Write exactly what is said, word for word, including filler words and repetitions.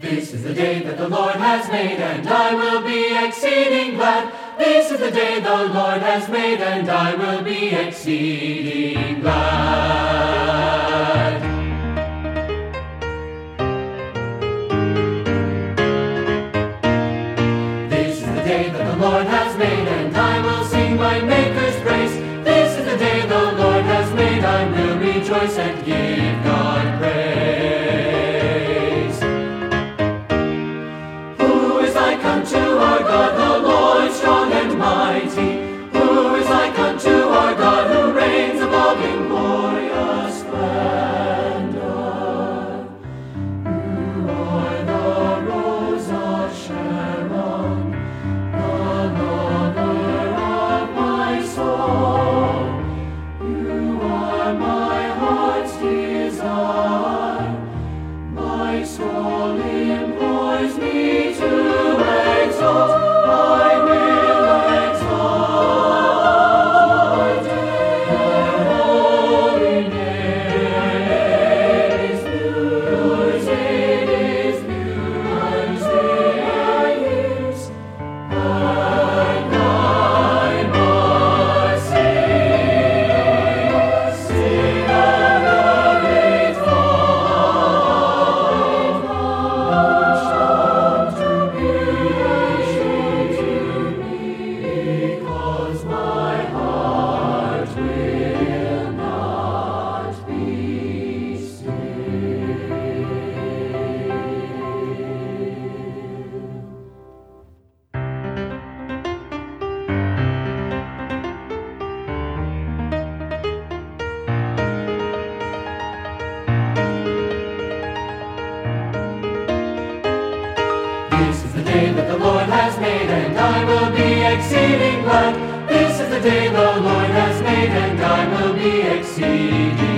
This is the day that the Lord has made, and I will be exceeding glad. This is the day the Lord has made, and I will be exceeding glad. This is the day that the Lord has made, and I will sing my Maker's praise. This is the day the Lord has made, I will rejoice and give God praise. Unto our God, the Lord strong and mighty, who is like unto our God, who reigns above in glorious splendor. You are the rose of Sharon, the lover of my soul. You are my heart's desire, my soul implores me to I will exalt your holy name. Yours it is new, yours it is, and I must sing, sing of the great one, to be. Because my heart will not be still. This is the day that the Lord has made, and I will be exceeding glad. This is the day the Lord has made, and I will be exceeding